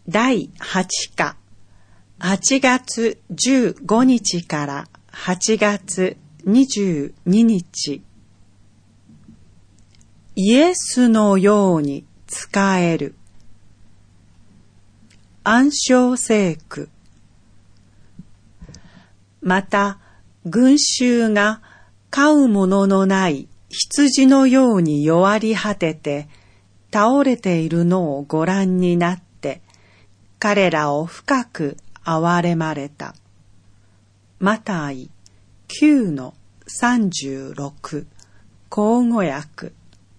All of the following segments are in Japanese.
第8課、8月15日から8月22日。イエスのように仕える。暗唱聖句。また、群衆が飼うもののない羊のように弱り果てて倒れているのをご覧になって、彼らを深く憐れまれた。マタイ 9-36 口語訳。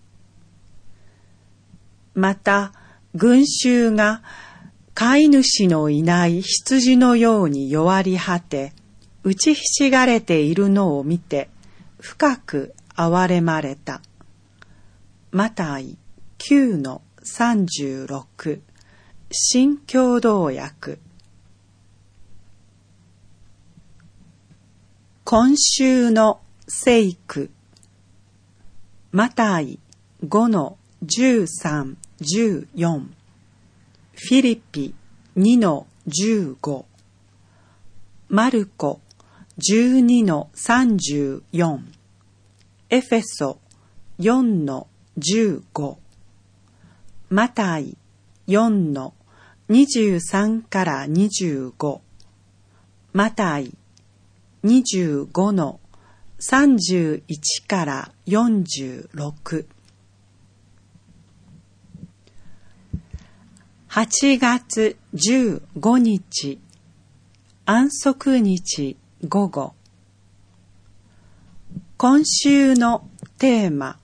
また、群衆が飼い主のいない羊のように弱り果て、打ちひしがれているのを見て、深く憐れまれた。マタイ 9-36 新共同訳。今週の聖句。マタイ 5-13-14 フィリピ 2-15 マルコ 12-34 エフェソ 4-15 マタイ 4-23から25マタイ 25-31から46。8月15日安息日午後。今週のテーマ。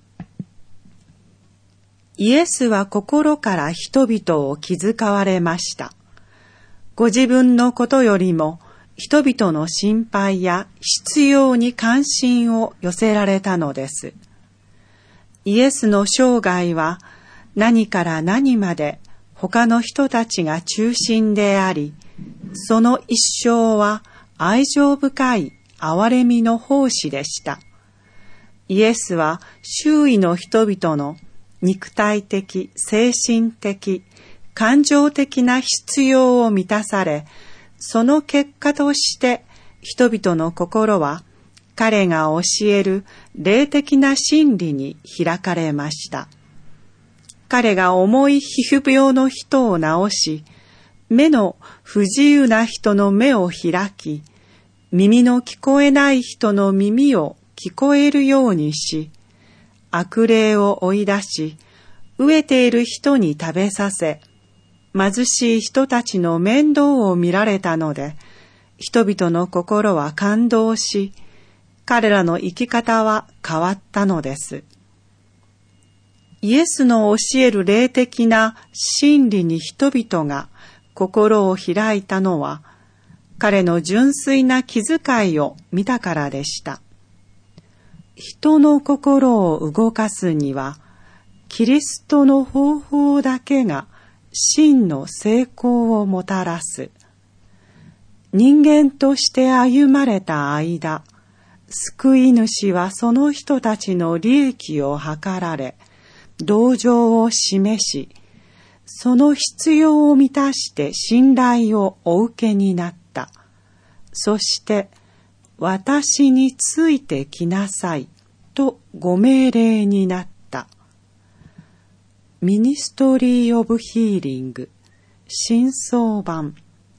イエスは心から人々を気遣われました。ご自分のことよりも人々の心配や必要に関心を寄せられたのです。イエスの生涯は何から何まで他の人たちが中心であり、その一生は愛情深い憐れみの奉仕でした。イエスは周囲の人々の肉体的、精神的、感情的な必要を満たされ、その結果として人々の心は彼が教える霊的な真理に開かれました。彼が重い皮膚病の人を治し、目の不自由な人の目を開き、耳の聞こえない人の耳を聞こえるようにし、悪霊を追い出し、飢えている人に食べさせ、貧しい人たちの面倒を見られたので、人々の心は感動し、彼らの生き方は変わったのです。イエスの教える霊的な真理に人々が心を開いたのは、彼の純粋な気遣いを見たからでした。人の心を動かすには、キリストの方法だけが真の成功をもたらす。人間として歩まれた間、救い主はその人たちの利益を図られ、同情を示し、その必要を満たして信頼をお受けになった。そして、私についてきなさいとご命令になった。ミニストリー・オブ・ヒーリング新装版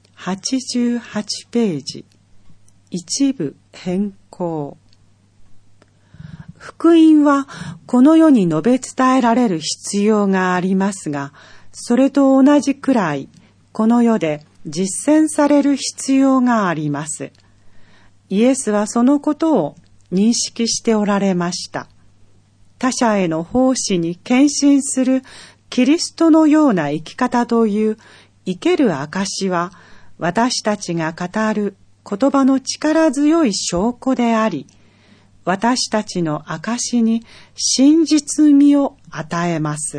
88ページ一部変更。福音はこの世に述べ伝えられる必要がありますが、それと同じくらいこの世で実践される必要があります。イエスはそのことを認識しておられました。他者への奉仕に献身するキリストのような生き方という生ける証は、私たちが語る言葉の力強い証拠であり、私たちの証に真実味を与えます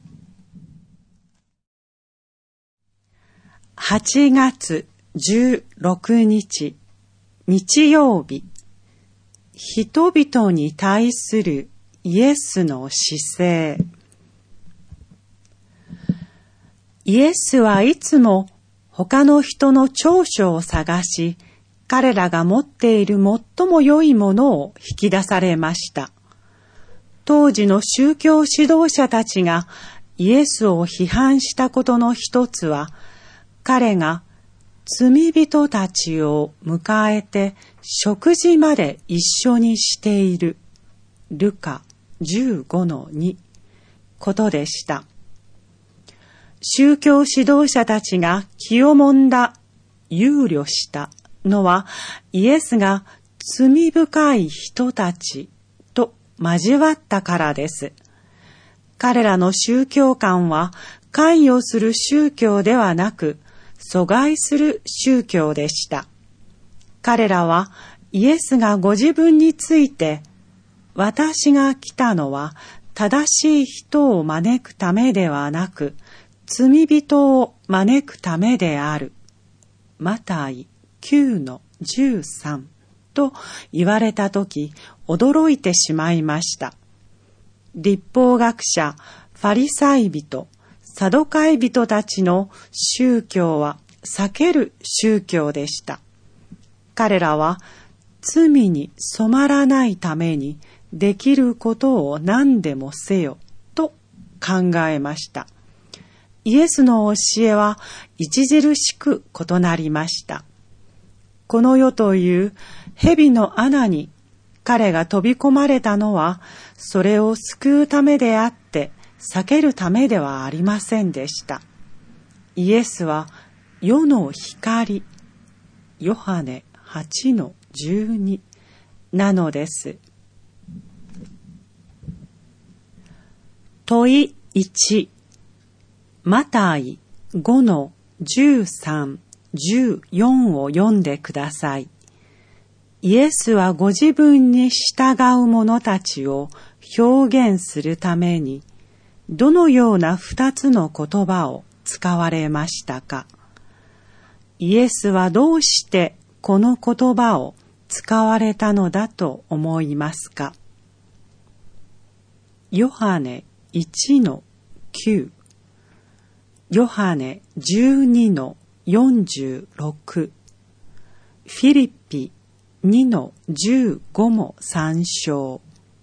。8月16日日曜日。人々に対するイエスの姿勢。 イエスはいつも他の人の長所を探し、彼らが持っている最も良いものを引き出されました。当時の宗教指導者たちがイエスを批判したことの一つは、彼が罪人たちを迎えて食事まで一緒にしているルカ 15-2 ことでした。宗教指導者たちが気をもんだ、憂慮したのは、イエスが罪深い人たちと交わったからです。彼らの宗教観は関与する宗教ではなく、阻害する宗教でした。彼らはイエスがご自分について、私が来たのは正しい人を招くためではなく、罪人を招くためである。マタイ 9-13 と言われたとき、驚いてしまいました。律法学者、ファリサイ人、サドカイ人たちの宗教は避ける宗教でした。彼らは罪に染まらないためにできることを何でもせよと考えました。イエスの教えは著しく異なりました。この世という蛇の穴に彼が飛び込まれたのは、それを救うためであって避けるためではありませんでした。イエスは世の光、ヨハネ 8-12 なのです。問1、マタイ 5-13、14を読んでください。イエスはご自分に従う者たちを表現するために、どのような2つの言葉を使われましたか？イエスはどうしてこの言葉を使われたのだと思いますか？ヨハネ 1-9、ヨハネ 12-46、フィリピ 2-15も参照。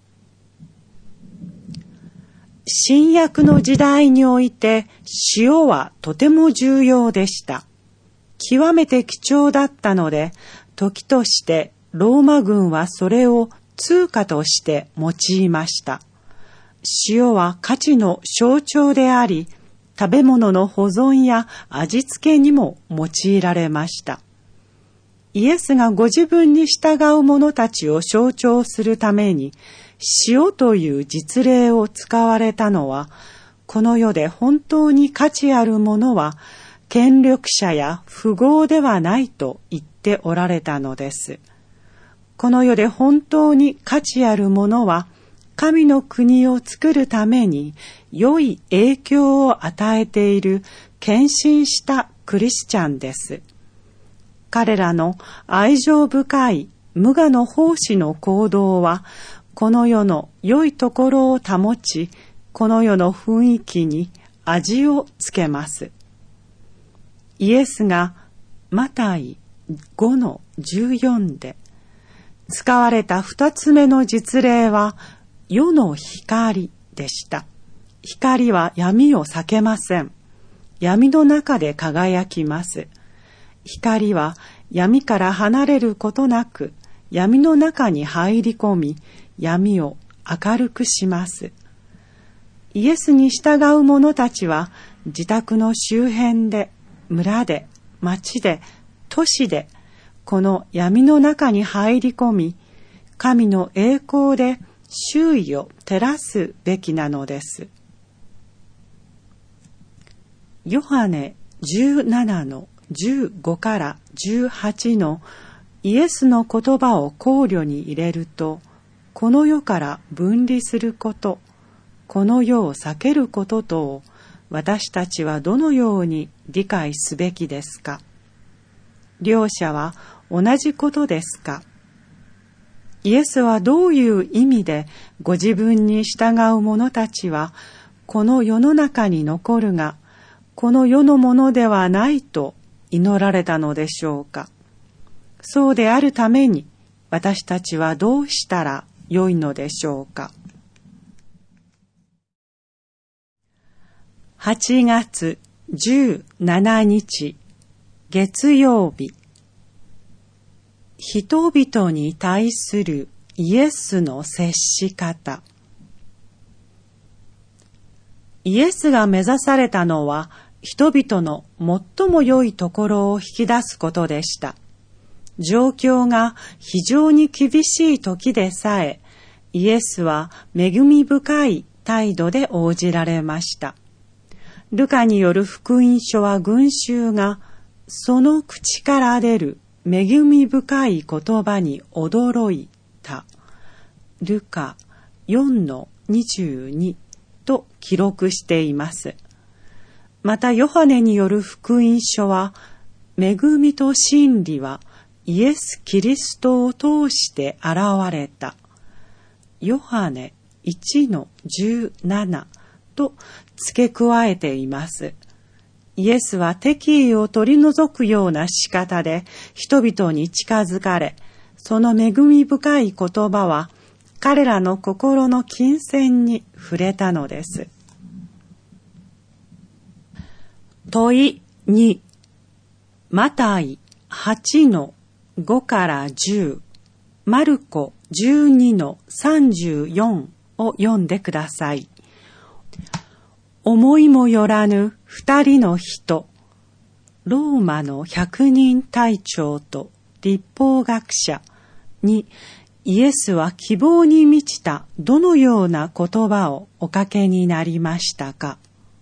新約の時代において塩はとても重要でした。極めて貴重だったので、時としてローマ軍はそれを通貨として用いました。塩は価値の象徴であり、食べ物の保存や味付けにも用いられました。イエスがご自分に従う者たちを象徴するために、塩という実例を使われたのは、この世で本当に価値あるものは、権力者や富豪ではないと言っておられたのです。この世で本当に価値あるものは、神の国を作るために良い影響を与えている献身したクリスチャンです。彼らの愛情深い無我の奉仕の行動は、この世の良いところを保ち、この世の雰囲気に味をつけます。イエスがマタイ 5-14 で使われた二つ目の実例は、世の光でした。光は闇を避けません。闇の中で輝きます。光は闇から離れることなく、闇の中に入り込み、闇を明るくします。イエスに従う者たちは、自宅の周辺で、村で、町で、都市で、この闇の中に入り込み、神の栄光で周囲を照らすべきなのです。ヨハネ 17-15 から18のイエスの言葉を考慮に入れると、この世から分離すること、この世を避けることとを私たちはどのように理解すべきですか？両者は同じことですか？イエスはどういう意味でご自分に従う者たちはこの世の中に残るが、 この世のものではないと祈られたのでしょうか。そうであるために私たちはどうしたらよいのでしょうか。8月17日月曜日、人々に対するイエスの接し方。イエスが目指されたのは人々の最も良いところを引き出すことでした。状況が非常に厳しい時でさえ、イエスは恵み深い態度で応じられました。ルカによる福音書は群衆がその口から出る恵み深い言葉に驚いた。ルカ 4-22 と記録しています。またヨハネによる福音書は、恵みと真理はイエス・キリストを通して現れた。ヨハネ 1-17 と付け加えています。イエスは敵意を取り除くような仕方で人々に近づかれ、その恵み深い言葉は彼らの心の金銭に触れたのです。問い2、マタイ 8-5から10、マルコ 12-34 を読んでください。思いもよらぬ2人の人、ローマの百人隊長と律法学者にイエスは希望に満ちたどのような言葉をおかけになりましたか。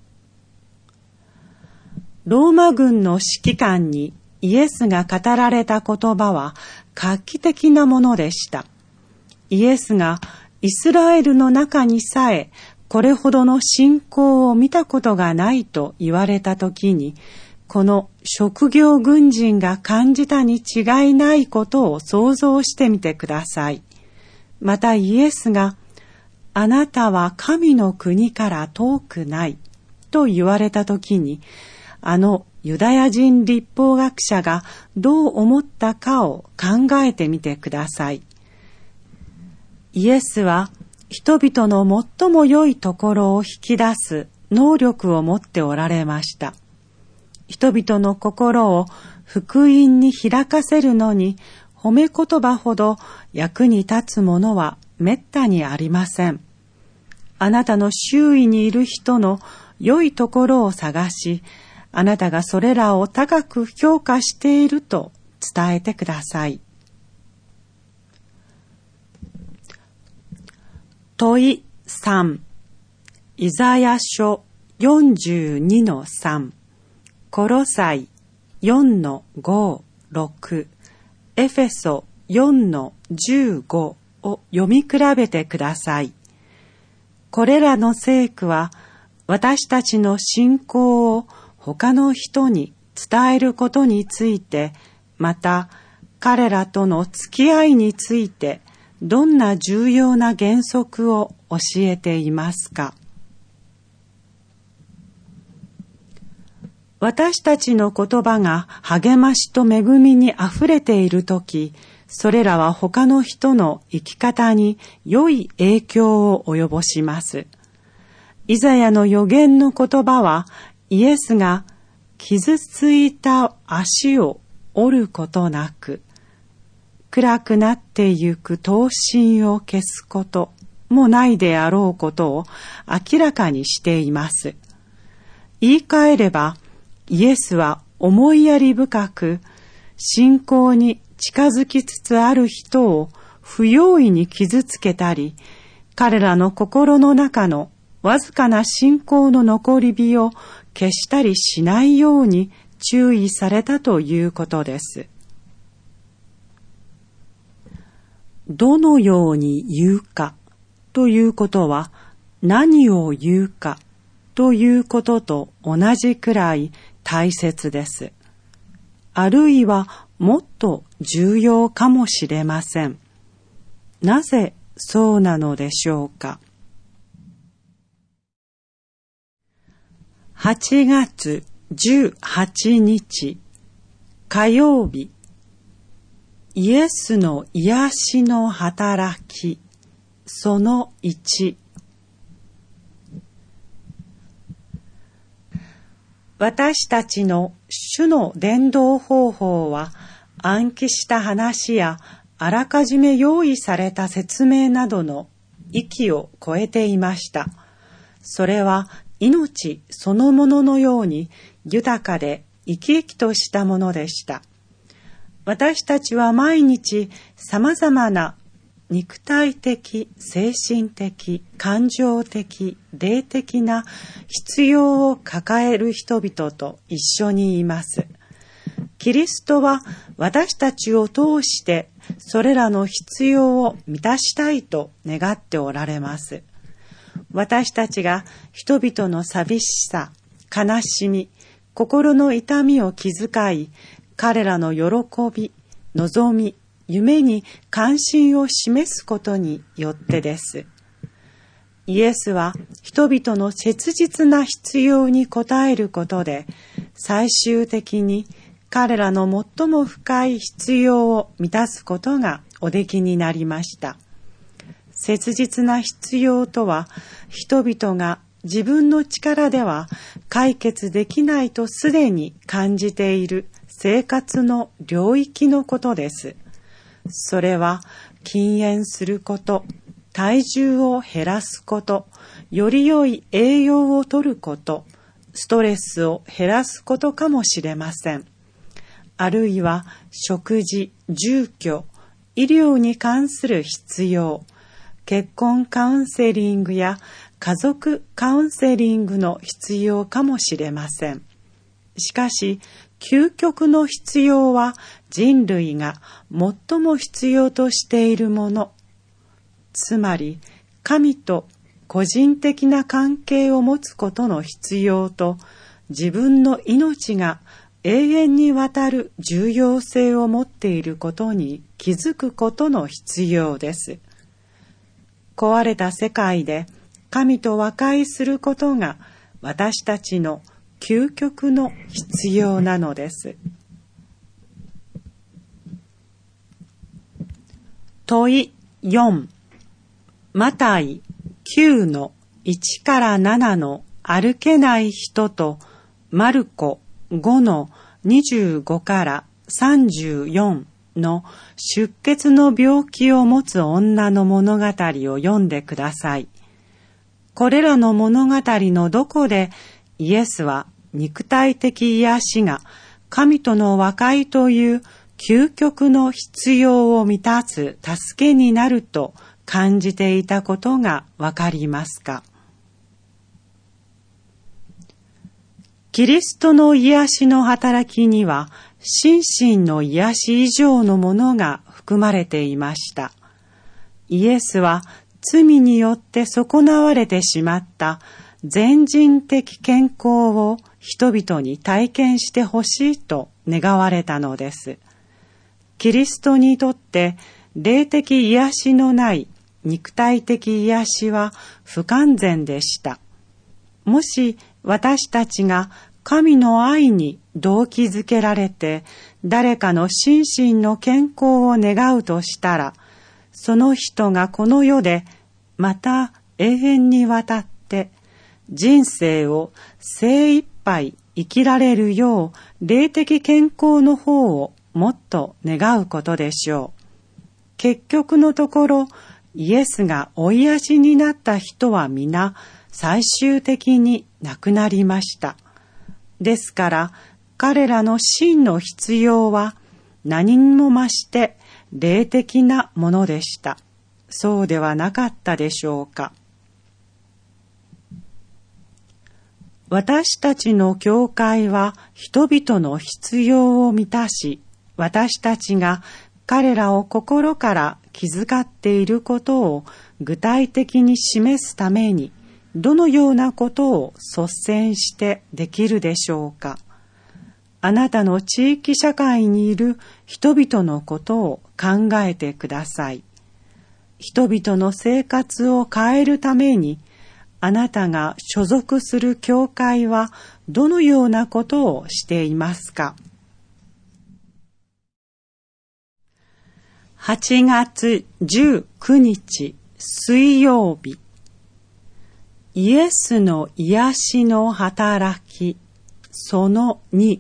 ローマ軍の指揮官にイエスが語られた言葉は画期的なものでした。イエスがイスラエルの中にさえこれほどの信仰を見たことがないと言われたときに、この職業軍人が感じたに違いないことを想像してみてください。またイエスが、あなたは神の国から遠くないと言われたときに、あのユダヤ人律法学者がどう思ったかを考えてみてください。イエスは人々の最も良いところを引き出す能力を持っておられました。人々の心を福音に開かせるのに褒め言葉ほど役に立つものはめったにありません。あなたの周囲にいる人の良いところを探し、あなたがそれらを高く評価していると伝えてください。問い3、イザヤ書 42-3、コロサイ 4-5-6、エフェソ 4-15 を読み比べてください。これらの聖句は私たちの信仰を他の人に伝えることについて、また彼らとの付き合いについてどんな重要な原則を教えていますか。私たちの言葉が励ましと恵みにあふれているとき、それらは他の人の生き方に良い影響を及ぼします。イザヤの預言の言葉は、イエスが傷ついた足を折ることなく、暗くなってゆく灯芯を消すこともないであろうことを明らかにしています。言い換えれば、イエスは思いやり深く、信仰に近づきつつある人を不用意に傷つけたり、彼らの心の中のわずかな信仰の残り火を消したりしないように注意されたということです。どのように言うかということは、何を言うかということと同じくらい大切です。あるいはもっと重要かもしれません。なぜそうなのでしょうか。 8月18日火曜日、イエスの癒しの働きその1。私たちの主の伝道方法は、暗記した話やあらかじめ用意された説明などの域を超えていました。それは命そのもののように豊かで生き生きとしたものでした。私たちは毎日さまざまな肉体的、精神的、感情的、霊的な必要を抱える人々と一緒にいます。キリストは私たちを通してそれらの必要を満たしたいと願っておられます。私たちが人々の寂しさ、悲しみ、心の痛みを気遣い、彼らの喜び、望み、夢に関心を示すことによってです。イエスは人々の切実な必要に応えることで、最終的に彼らの最も深い必要を満たすことがおできになりました。切実な必要とは、人々が自分の力では解決できないとすでに感じている生活の領域のことです。それは禁煙すること、体重を減らすこと、より良い栄養をとること、ストレスを減らすことかもしれません。あるいは食事、住居、医療に関する必要、結婚カウンセリングや家族カウンセリングの必要かもしれません。しかし、究極の必要は人類が最も必要としているもの、つまり神と個人的な関係を持つことの必要と、自分の命が永遠にわたる重要性を持っていることに気づくことの必要です。壊れた世界で神と和解することが私たちの究極の必要なのです。問い4、マタイ9の1から7の歩けない人と、マルコ5の25から34の出血の病気を持つ女の物語を読んでください。これらの物語のどこでイエスは肉体的癒しが神との和解という究極の必要を満たす助けになると感じていたことがわかりますか？キリストの癒しの働きには心身の癒し以上のものが含まれていました。イエスは罪によって損なわれてしまった全人的健康を人々に体験してほしいと願われたのです。キリストにとって霊的癒しのない肉体的癒しは不完全でした。もし私たちが神の愛に動機づけられて誰かの心身の健康を願うとしたら、その人がこの世でまた永遠にわたって人生を精一杯生きられるよう霊的健康の方をもっと願うことでしょう。結局のところ、イエスがお癒しになった人は皆最終的に亡くなりました。ですから彼らの真の必要は何にも増して霊的なものでした。そうではなかったでしょうか。私たちの教会は人々の必要を満たし、私たちが彼らを心から気遣っていることを具体的に示すために、どのようなことを率先してできるでしょうか。あなたの地域社会にいる人々のことを考えてください。人々の生活を変えるために、 あなたが所属する教会はどのようなことをしていますか？8月19日水曜日、イエスの癒しの働きその2。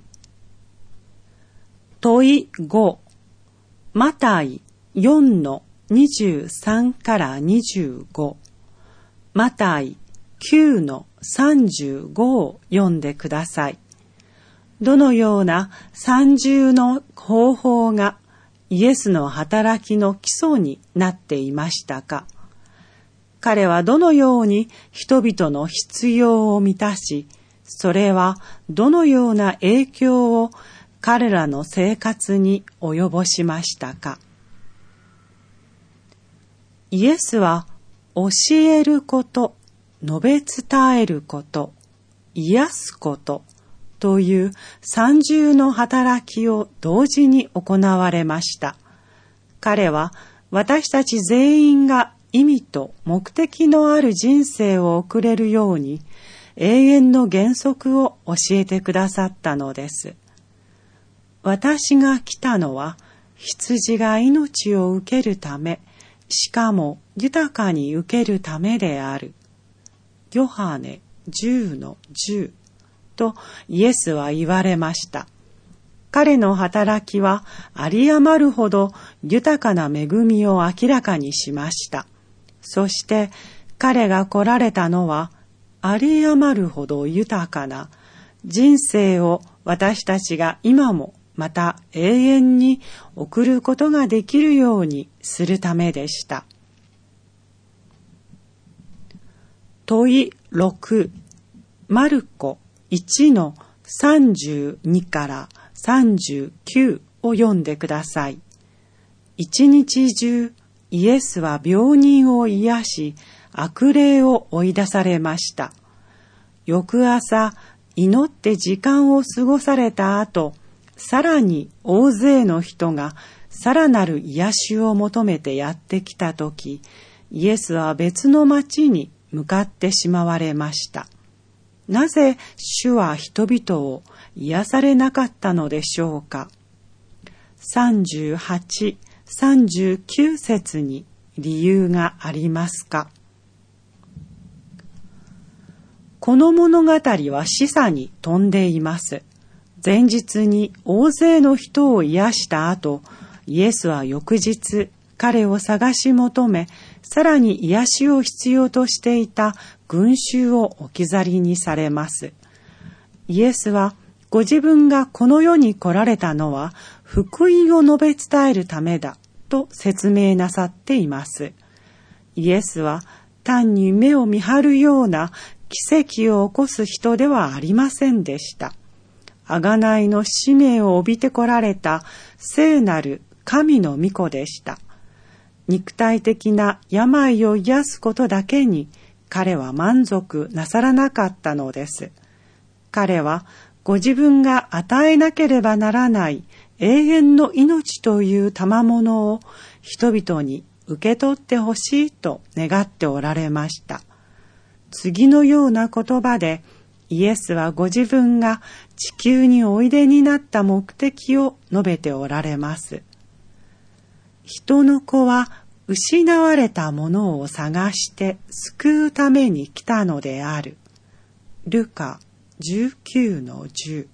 問い5、マタイ4の23から25、マタイ9の35を読んでください。どのような三重の方法がイエスの働きの基礎になっていましたか？彼はどのように人々の必要を満たし、それはどのような影響を彼らの生活に及ぼしましたか？イエスは教えること、述べ伝えること、癒すことという三重の働きを同時に行われました。彼は私たち全員が意味と目的のある人生を送れるように永遠の原則を教えてくださったのです。私が来たのは羊が命を受けるため、しかも豊かに受けるためである。ヨハネ10の10とイエスは言われました。彼の働きは有り余るほど豊かな恵みを明らかにしました。そして彼が来られたのは有り余るほど豊かな人生を私たちが今もまた永遠に送ることができるようにするためでした。問い6、マルコ1の32から39を読んでください。一日中イエスは病人を癒し、悪霊を追い出されました。翌朝、祈って時間を過ごされた後、さらに大勢の人がさらなる癒しを求めてやってきたとき、イエスは別の町に向かってしまわれました。なぜ主は人々を癒されなかったのでしょうか。38、39節に理由がありますか。この物語は示唆に富んでいます。前日に大勢の人を癒した後、イエスは翌日彼を探し求め、さらに癒しを必要としていた群衆を置き去りにされます。イエスはご自分がこの世に来られたのは福音を述べ伝えるためだと説明なさっています。イエスは単に目を見張るような奇跡を起こす人ではありませんでした。贖いの使命を帯びてこられた聖なる神の御子でした。肉体的な病を癒すことだけに彼は満足なさらなかったのです。彼はご自分が与えなければならない永遠の命という賜物を人々に受け取ってほしいと願っておられました。次のような言葉でイエスはご自分が地球においでになった目的を述べておられます。人の子は失われたものを探して救うために来たのである。ルカ19の10。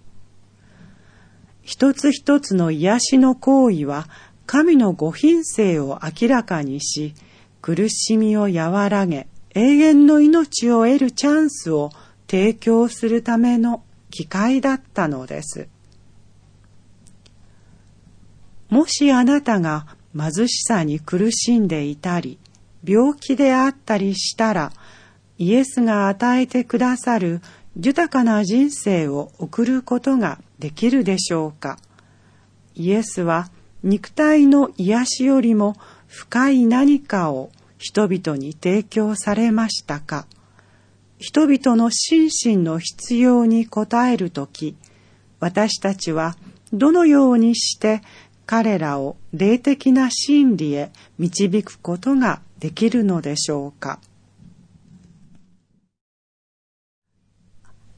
一つ一つの癒しの行為は神のご品性を明らかにし、苦しみを和らげ、永遠の命を得るチャンスを提供するための機会だったのです。もしあなたが貧しさに苦しんでいたり、病気であったりしたら、イエスが与えてくださる豊かな人生を送ることができるでしょうか。イエスは肉体の癒しよりも深い何かを人々に提供されましたか。人々の心身の必要に応えるとき、私たちはどのようにして彼らを霊的な真理へ導くことができるのでしょうか。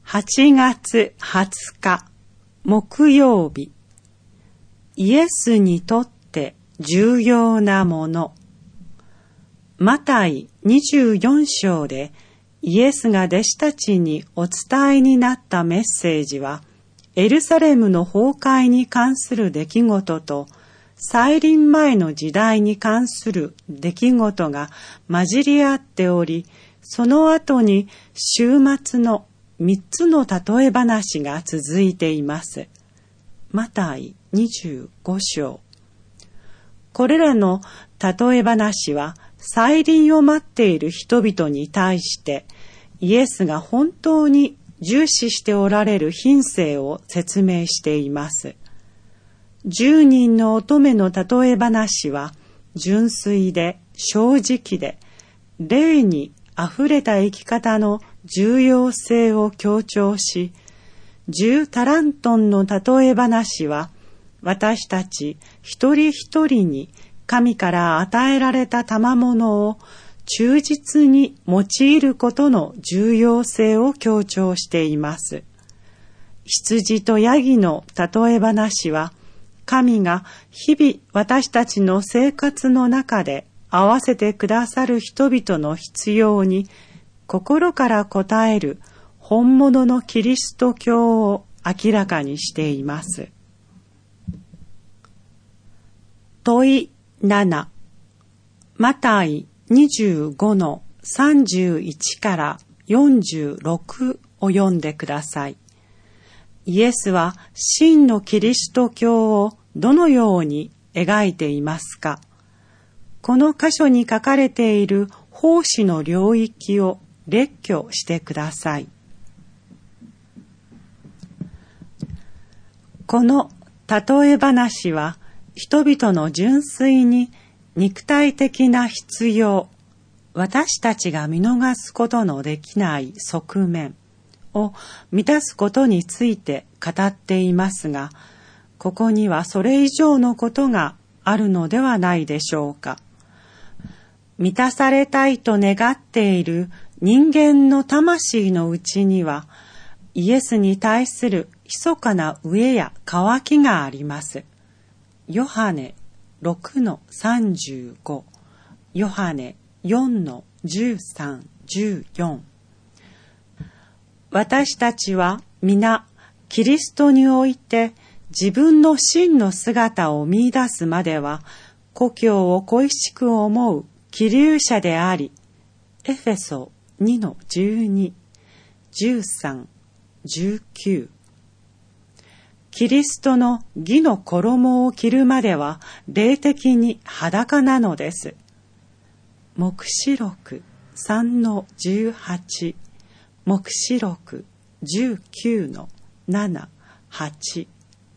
8月20日木曜日、イエスにとって重要なもの。マタイ24章でイエスが弟子たちにお伝えになったメッセージは、エルサレムの崩壊に関する出来事と再臨前の時代に関する出来事が混じり合っており、その後に週末の3つの例え話が続いています。マタイ25章。これらの例え話は再臨を待っている人々に対してイエスが本当に重視しておられる品性を説明しています。10人の乙女の例え話は純粋で正直で霊にあふれた生き方の重要性を強調し、10タラントンの例え話は私たち一人一人に神から与えられた賜物を忠実に用いることの重要性を強調しています。羊とヤギの例え話は、神が日々私たちの生活の中で合わせてくださる人々の必要に心から応える本物のキリスト教を明らかにしています。問い7、マタイ25の31から46を読んでください。イエスは真のキリスト教をどのように描いていますか？この箇所に書かれている奉仕の領域を列挙してください。この例え話は人々の純粋に肉体的な必要、私たちが見逃すことのできない側面を満たすことについて語っていますが、ここにはそれ以上のことがあるのではないでしょうか。満たされたいと願っている人間の魂のうちには、イエスに対する密かな飢えや渇きがあります。ヨハネ6の35、ヨハネ4の13、14。私たちは皆キリストにおいて自分の真の姿を見出すまでは故郷を恋しく思う希留者であり、エフェソ2の12、13、19。キリストの義の衣を着るまでは霊的に裸なのです。黙示録3の18、黙示録19の7、8。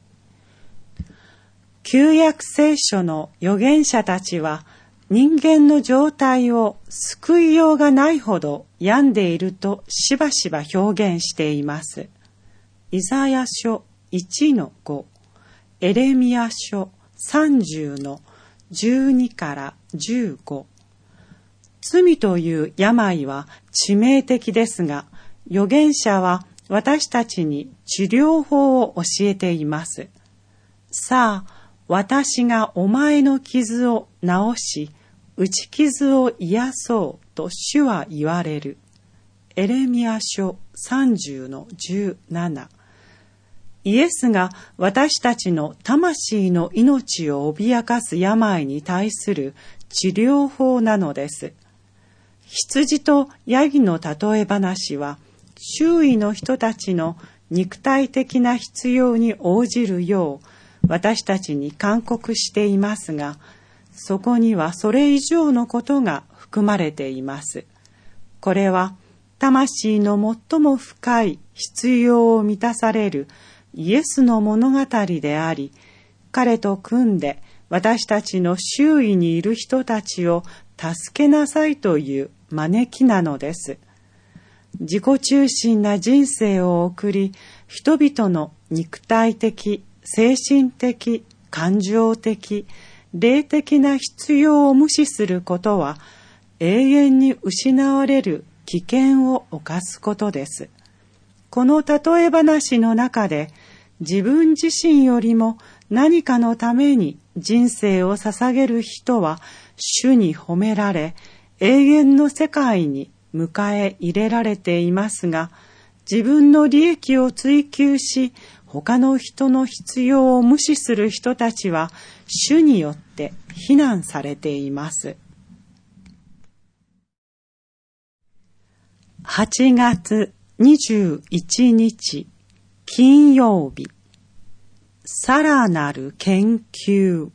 旧約聖書の預言者たちは人間の状態を救いようがないほど病んでいるとしばしば表現しています。イザヤ書1の5、エレミヤ書30の12から15。罪という病は致命的ですが、預言者は私たちに治療法を教えています。さあ、私がお前の傷を治し、打ち傷を癒そうと主は言われる。エレミヤ書30の17。イエスが私たちの魂の命を脅かす病に対する治療法なのです。羊とヤギの例え話は、周囲の人たちの肉体的な必要に応じるよう私たちに勧告していますが、そこにはそれ以上のことが含まれています。これは魂の最も深い必要を満たされるイエスの物語であり、彼と組んで私たちの周囲にいる人たちを助けなさいという招きなのです。自己中心な人生を送り、人々の肉体的、精神的、感情的、霊的な必要を無視することは、永遠に失われる危険を冒すことです。 この例え話の中で自分自身よりも何かのために人生を捧げる人は主に褒められ、永遠の世界に迎え入れられていますが、自分の利益を追求し、他の人の必要を無視する人たちは主によって非難されています。8月21日金曜日、さらなる研究。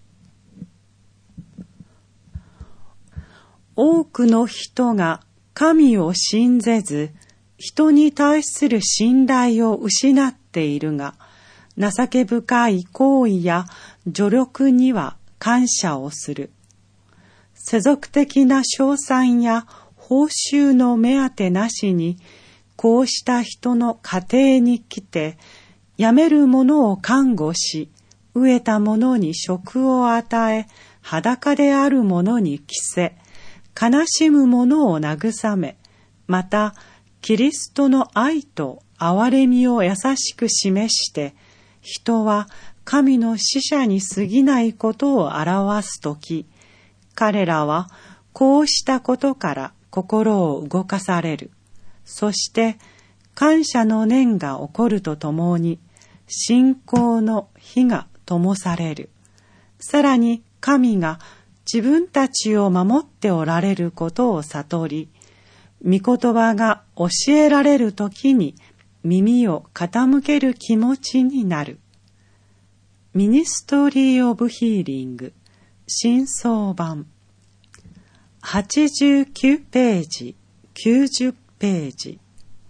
多くの人が神を信ぜず、人に対する信頼を失っているが、情け深い行為や助力には感謝をする。世俗的な賞賛や報酬の目当てなしに、こうした人の家庭に来て、病める者を看護し、飢えた者に食を与え、裸である者に着せ、悲しむ者を慰め、また、キリストの愛と憐れみを優しく示して、人は神の使者に過ぎないことを表すとき、彼らはこうしたことから心を動かされる。そして感謝の念が起こるとともに、信仰の火が灯される。さらに神が自分たちを守っておられることを悟り、御言葉が教えられるときに耳を傾ける気持ちになる。ミニストリー・オブ・ヒーリング新装版89ページ90ページ。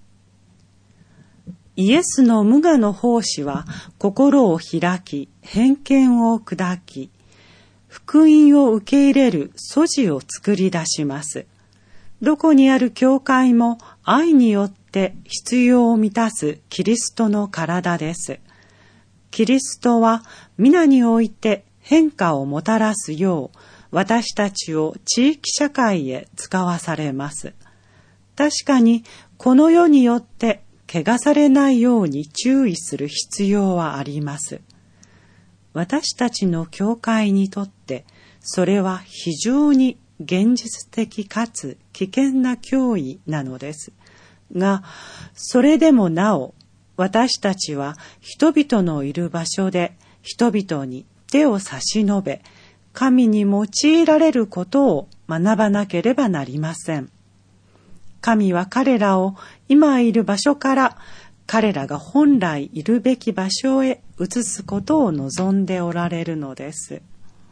イエスの無我の奉仕は心を開き、偏見を砕き、福音を受け入れる素地を作り出します。どこにある教会も愛によって必要を満たすキリストの体です。キリストは皆において変化をもたらすよう、私たちを地域社会へ使わされます。確かにこの世によって汚されないように注意する必要はあります。私たちの教会にとってそれは非常に現実的かつ危険な脅威なのですが、それでもなお私たちは人々のいる場所で人々に手を差し伸べ、神に用いられることを学ばなければなりません。神は彼らを今いる場所から彼らが本来いるべき場所へ移すことを望んでおられるのです。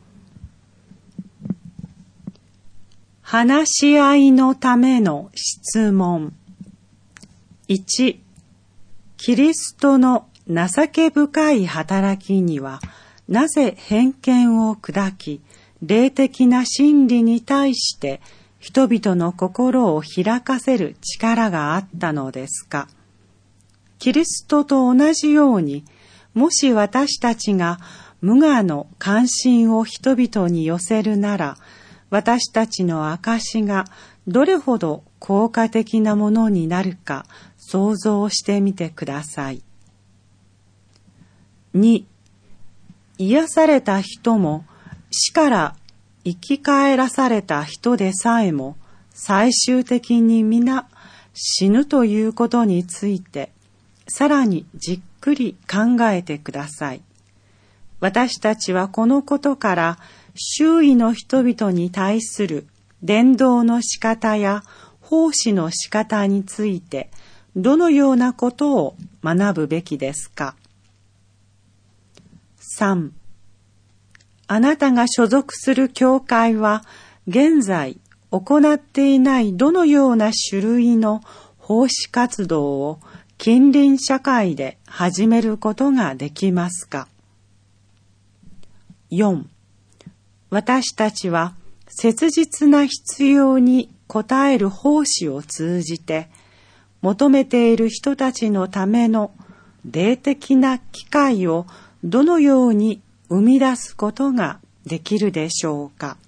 話し合いのための質問。1、キリストの情け深い働きにはなぜ偏見を砕き、霊的な真理に対して人々の心を開かせる力があったのですか。キリストと同じように、もし私たちが無我の関心を人々に寄せるなら、私たちの証がどれほど効果的なものになるか想像してみてください。2、癒された人も死から生き返らされた人でさえも最終的に皆死ぬということについてさらにじっくり考えてください。私たちはこのことから周囲の人々に対する伝道の仕方や奉仕の仕方についてどのようなことを学ぶべきですか。3、あなたが所属する教会は現在行っていないどのような種類の奉仕活動を近隣社会で始めることができますか。4、私たちは切実な必要に応える奉仕を通じて求めている人たちのための霊的な機会をどのように生み出すことができるでしょうか。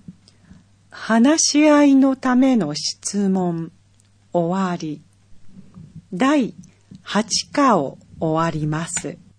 話し合いのための質問終わり。 第8課を終わります。